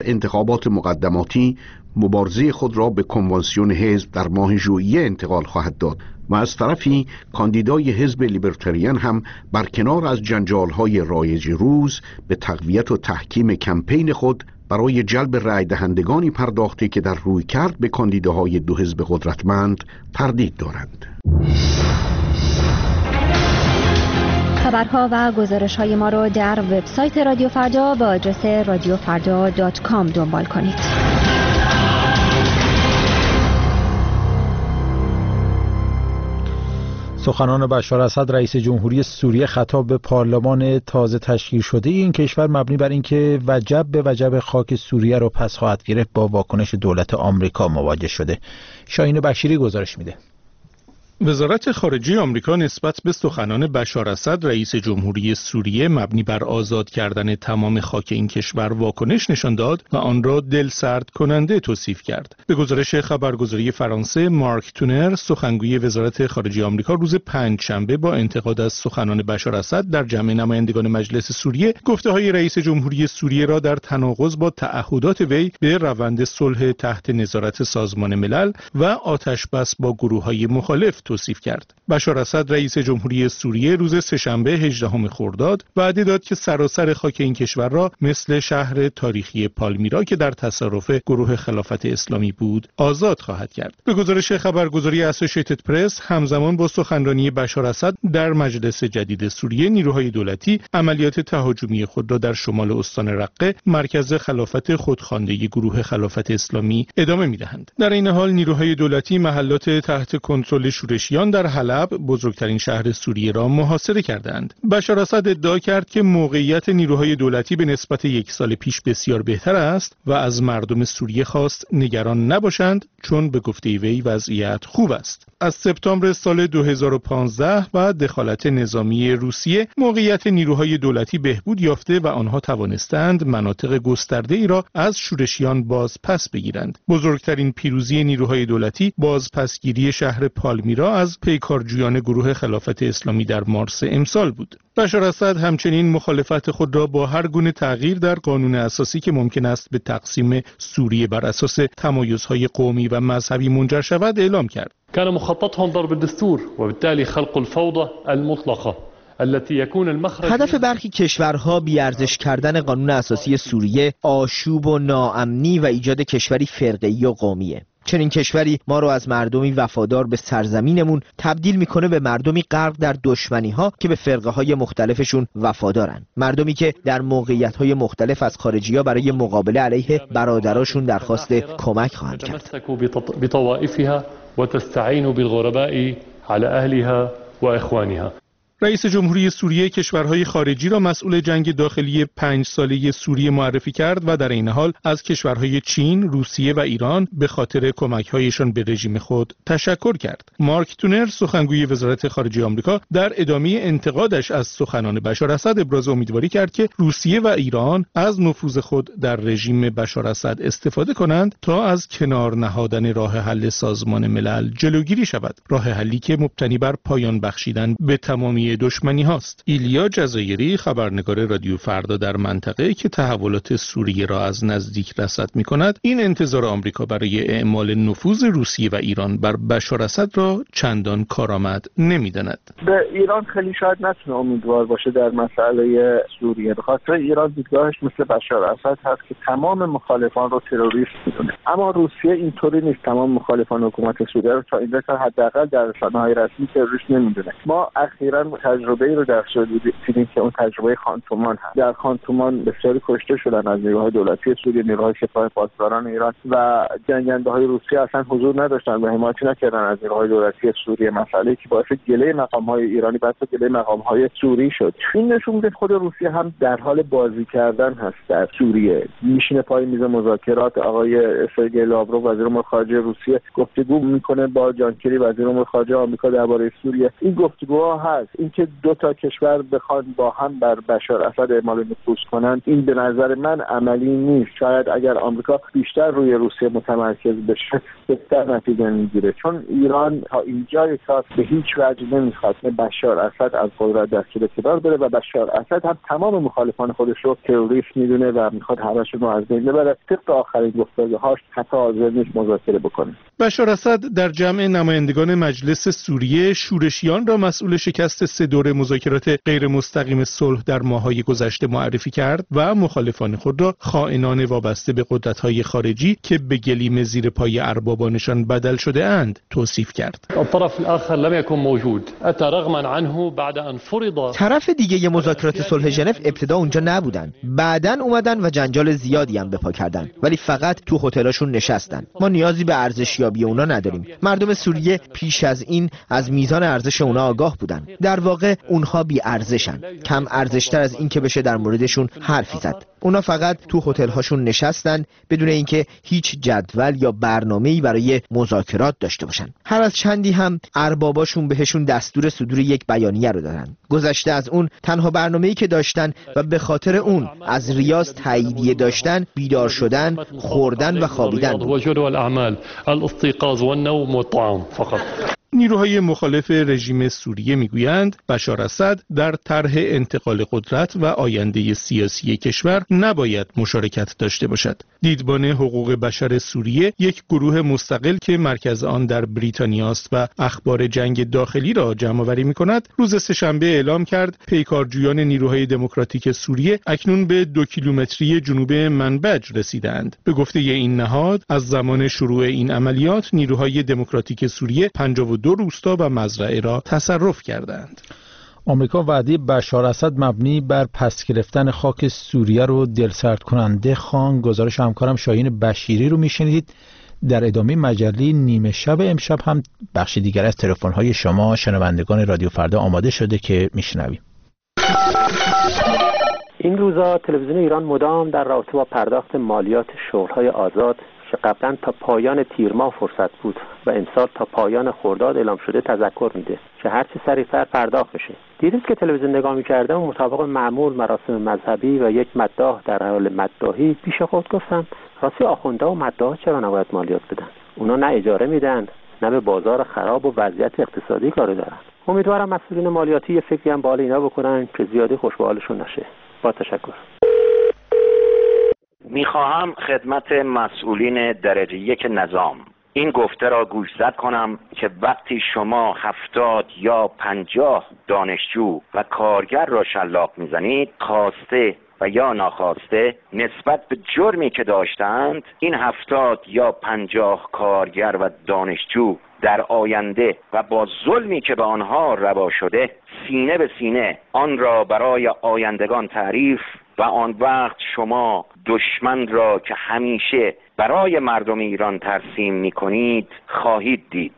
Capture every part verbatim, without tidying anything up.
انتخابات مقدماتی مبارزه خود را به کنوانسیون حزب در ماه ژوئیه انتقال خواهد داد و از طرفی کاندیدای حزب لیبرتریان هم برکنار از جنجال‌های رایج روز به تقویت و تحکیم کمپین خود برای جلب رای دهندگانی پرداخته که در روی کرد به کاندیداهای دو حزب قدرتمند تردید دارند. خبرها و گزارش‌های ما را در وبسایت رادیو فردا با آدرس رادیو فردا دات کام دنبال کنید. سخنان بشار اسد رئیس جمهوری سوریه خطاب به پارلمان تازه تشکیل شده این کشور مبنی بر اینکه وجب به وجب خاک سوریه را پس خواهد گرفت با واکنش دولت آمریکا مواجه شده. شاهین بشیری گزارش میده. وزارت خارجه آمریکا نسبت به سخنان بشار اسد رئیس جمهوری سوریه مبنی بر آزاد کردن تمام خاک این کشور واکنش نشان داد و آن را دلسرد کننده توصیف کرد. به گزارش خبرگزاری فرانسه، مارک تونر سخنگوی وزارت خارجه آمریکا روز پنجشنبه با انتقاد از سخنان بشار اسد در جمع نمایندگان مجلس سوریه گفته‌های رئیس جمهوری سوریه را در تناقض با تعهدات وی به روند صلح تحت نظارت سازمان ملل و آتش‌بس با گروه‌های مخالف توصیف کرد. بشار اسد رئیس جمهوری سوریه روز سه‌شنبه هجدهم خرداد وعده داد که سراسر خاک این کشور را مثل شهر تاریخی پالمیرا که در تصرف گروه خلافت اسلامی بود آزاد خواهد کرد. به گزارش خبرگزاری اسوسییتد پرس همزمان با سخنرانی بشار اسد در مجلس جدید سوریه نیروهای دولتی عملیات تهاجمی خود را در شمال استان رقه مرکز خلافت خودخوانده گروه خلافت اسلامی ادامه می‌دهند. در این حال نیروهای دولتی محلات تحت کنترل شورشیان در حلب بزرگترین شهر سوریه را محاصره کردند. بشار اسد ادعا کرد که موقعیت نیروهای دولتی به نسبت یک سال پیش بسیار بهتر است و از مردم سوریه خواست نگران نباشند چون به گفته وی وضعیت خوب است. از سپتامبر سال دو هزار و پانزده و دخالت نظامی روسیه موقعیت نیروهای دولتی بهبود یافته و آنها توانستند مناطق گسترده ای را از شورشیان باز پس بگیرند. بزرگترین پیروزی نیروهای دولتی بازپسگیری شهر پالمیرا از پیکارجویان گروه خلافت اسلامی در مارس امسال بود. بشار اسد همچنین مخالفت خود را با هر گونه تغییر در قانون اساسی که ممکن است به تقسیم سوریه بر اساس تمایزهای قومی و مذهبی منجر شود اعلام کرد. كان مخططهم ضرب الدستور وبالتالي خلق الفوضى المطلقة التي يكون المخرج. هدف برخی کشورها بی‌ارزش کردن قانون اساسی سوریه، آشوب و ناامنی و ایجاد کشوری فرقه‌ای و قومیه. چنین کشوری ما رو از مردمی وفادار به سرزمینمون تبدیل میکنه به مردمی غرق در دشمنی‌ها که به فرقه‌های مختلفشون وفادارن. مردمی که در موقعیت‌های مختلف از خارجی‌ها برای مقابله علیه برادراشون درخواست کمک خواهند کرد. بطوائفها وتستعين بالغرباء على أهلها وإخوانها. رئیس جمهوری سوریه کشورهای خارجی را مسئول جنگ داخلی پنج ساله سوریه معرفی کرد و در این حال از کشورهای چین، روسیه و ایران به خاطر کمک‌هایشان به رژیم خود تشکر کرد. مارک تونر سخنگوی وزارت خارجه آمریکا در ادامه انتقادش از سخنان بشار اسد ابراز امیدواری کرد که روسیه و ایران از نفوذ خود در رژیم بشار اسد استفاده کنند تا از کنار نهادن راه حل سازمان ملل جلوگیری شود. راه حلی که مبتنی بر پایان بخشیدن به تمامی دشمنی هاست. ایلیا جزایری خبرنگار رادیو فردا در منطقه که تحولات سوریه را از نزدیک رصد می کند این انتظار آمریکا برای اعمال نفوذ روسیه و ایران بر بشار اسد را چندان کارآمد نمی داند. به ایران خیلی شاید نتونه امیدوار باشه در مسئله سوریه، به خاطر ایران دیدگاهش مثل بشار اسد هست که تمام مخالفان رو تروریست میدونه، اما روسیه اینطوری نیست. تمام مخالفان حکومت سوریه رو تا اینجا تا حداقل در رسانه‌های رسمی تروریست نمیدونه. ما اخیراً تجربه‌ای رو در سوریه دیدیم که اون تجربه خانتومان هست. در خانتومان بسیاری کشته شدن از نیروهای دولتی سوریه، نیروهای سپاه پاسداران ایران و جنگنده‌های روسیه اصلا حضور نداشتن و حمایت نکردن از نیروهای دولتی سوریه، مسئله که باعث گله مقام‌های ایرانی بعد گله مقام‌های سوری شد. این نشون میده خود روسیه هم در حال بازی کردن هست در سوریه. میشینه پای میز مذاکرات، آقای سرگئی لاوروف وزیر امور خارجه روسیه گفتگو میکنه با جان کری وزیر امور خارجه آمریکا درباره سوریه. این گفتگوها هست. این اینکه دو تا کشور بخوان با هم بر بشار اسد اعمال نفوذ کنند، این به نظر من عملی نیست. شاید اگر آمریکا بیشتر روی روسیه متمرکز بشه بهتر نتیجه میگیره، چون ایران تا اینجای کار به هیچ وجه نمیخواد بشار اسد از قدرت دستگیر اقتدار بره و بشار اسد هم تمام مخالفان خودش رو تروریست میدونه و میخواد همه‌شون رو از بین ببره. طبق آخرین گفتگوهاش حتی حاضر نیست مذاکره بکنه. بشار اسد در جمع نمایندگان مجلس سوریه شورشیان را مسئول شکست سه دوره مذاکرات غیر مستقیم صلح در ماه‌های گذشته معرفی کرد و مخالفان خود را خائنان وابسته به قدرت‌های خارجی که به گلیم زیر پای اربابانشان بدل شده اند توصیف کرد. الطرف الآخر لم يكن موجود اتى رغما عنه بعد ان فرض. طرف دیگه مذاکرات صلح ژنو ابتدا اونجا نبودن، بعدن اومدن و جنجال زیادی هم به پا کردن، ولی فقط تو هتلاشون نشستن. ما نیازی به ارزشیابی اونا نداریم. مردم سوریه پیش از این از میزان ارزش اونا آگاه بودن. در واقع اونها بی ارزشن، کم ارزشتر از این که بشه در موردشون حرفی زد. اونا فقط تو هتل هاشون نشستن بدون اینکه هیچ جدول یا برنامه‌ای برای مذاکرات داشته باشن. هر از چندی هم ارباباشون بهشون دستور صدور یک بیانیه رو دادن. گذشته از اون تنها برنامه‌ای که داشتن و به خاطر اون از ریاض تاییدیه داشتن بیدار شدن، خوردن و خوابیدن بود. نیروهای مخالف رژیم سوریه میگویند بشار اسد در طرح انتقال قدرت و آینده سیاسی کشور نباید مشارکت داشته باشد. دیدبان حقوق بشر سوریه، یک گروه مستقل که مرکز آن در بریتانیا است و اخبار جنگ داخلی را جمع‌آوری می‌کند، روز سه‌شنبه اعلام کرد پیکارجویان نیروهای دموکراتیک سوریه اکنون به دو کیلومتری جنوب منبج رسیدند. به گفته این نهاد از زمان شروع این عملیات نیروهای دموکراتیک سوریه پنجاه و دو روستا و مزرعه را تصرف کردند. آمریکا وعده بشار اسد مبنی بر پس گرفتن خاک سوریه رو دلسرد کننده خواند. گزارش همکارم شاهین بشیری رو میشنیدید. در ادامه مجله نیمه شب امشب هم بخش دیگر از تلفن‌های شما شنوندگان رادیو فردا آماده شده که میشنویم. این روزا تلویزیون ایران مدام در رابطه با پرداخت مالیات شغل‌های آزاد که قبلا تا پایان تیر ماه فرصت بود و امسال تا پایان خرداد اعلام شده تذکر میده که هرچی سریعتر پرداخت بشه. دیروز که تلویزیون نگاه میکردم مطابق معمول مراسم مذهبی و یک مداح در حال مداحی پیش خود گفتم راستی آخوندا و مداح چرا نباید مالیات بدن؟ اونا نه اجاره میدن نه به بازار خراب و وضعیت اقتصادی کاری دارن. امیدوارم مسئولین مالیاتی یه فکری هم به حال اینا بکنن که زیادی خوش به حالشون نشه. با تشکر. میخواهم خدمت مسئولین درجه یک نظام این گفته را گوشزد کنم که وقتی شما هفتاد یا پنجاه دانشجو و کارگر را شلاق میزنید، خواسته و یا ناخواسته نسبت به جرمی که داشتند، این هفتاد یا پنجاه کارگر و دانشجو در آینده و با ظلمی که به آنها روا شده سینه به سینه آن را برای آیندگان تعریف و آن وقت شما دشمن را که همیشه برای مردم ایران ترسیم می‌کنید خواهید دید.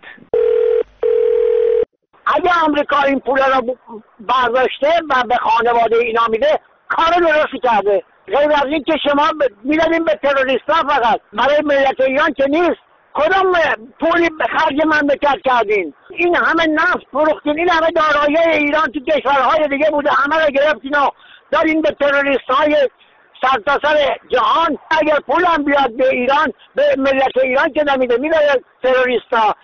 اگه آمریکا این پول را برداشته و به خانواده اینا میده کار درستی کرده. غیر از این که شما میدادین به تروریستا فقط، برای ملت ایران که نیست. کدوم پولی به خرج مملکت کردین؟ این همه نفت فروختین، این همه دارایی ایران تو کشورهای دیگه بوده، همه رو گرفتین و دادین به تروریست‌های سرتاسر جهان. اگر پولم بیاد به ایران، به ملت ایران که نمیده، میده تروریستا.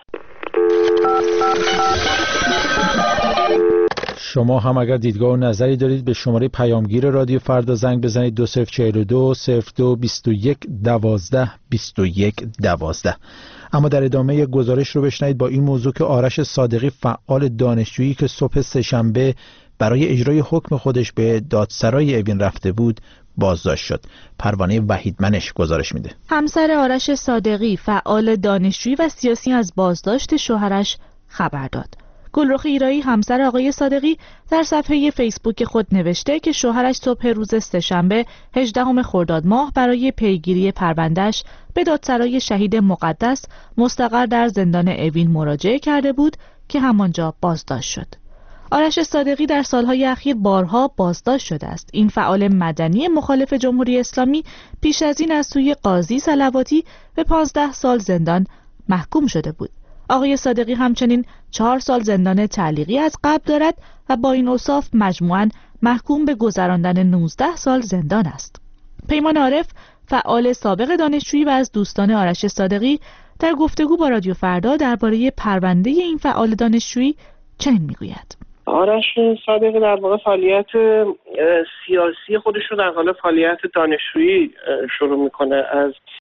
شما هم اگر دیدگاه و نظری دارید به شماره پیامگیر رادیو فردا زنگ بزنید دو صفر چهل و دو صفر دو بیست و یک دوازده بیست و یک دوازده. اما در ادامه یک گزارش رو بشنوید با این موضوع که آرش صادقی فعال دانشجویی که صبح سه‌شنبه برای اجرای حکم خودش به دادسرای اوین رفته بود بازداشت شد. پروانه وحیدمنش گزارش میده. همسر آرش صادقی فعال دانشجویی و سیاسی از بازداشت شوهرش خبر داد. گلرخ ایرایی همسر آقای صادقی در صفحه فیسبوک خود نوشته که شوهرش صبح روز سه‌شنبه هجدهم خرداد ماه برای پیگیری پرونده‌اش به دادسرای شهید مقدس مستقر در زندان اوین مراجعه کرده بود که همانجا بازداشت شد. آرش صادقی در سالهای اخیر بارها بازداشت شده است. این فعال مدنی مخالف جمهوری اسلامی پیش از این از سوی قاضی صلواتی به پانزده سال زندان محکوم شده بود. آقای صادقی همچنین چهار سال زندان تعلیقی از قبل دارد و با این اوصاف مجموعاً محکوم به گذراندن نوزده سال زندان است. پیمان عارف، فعال سابق دانشجویی و از دوستان آرش صادقی، در گفتگو با رادیو فردا درباره پرونده این فعال دانشجویی چنین میگوید: آرش صادقی در واقع فعالیت سیاسی خودش رو در حال فعالیت دانشجویی شروع میکنه. از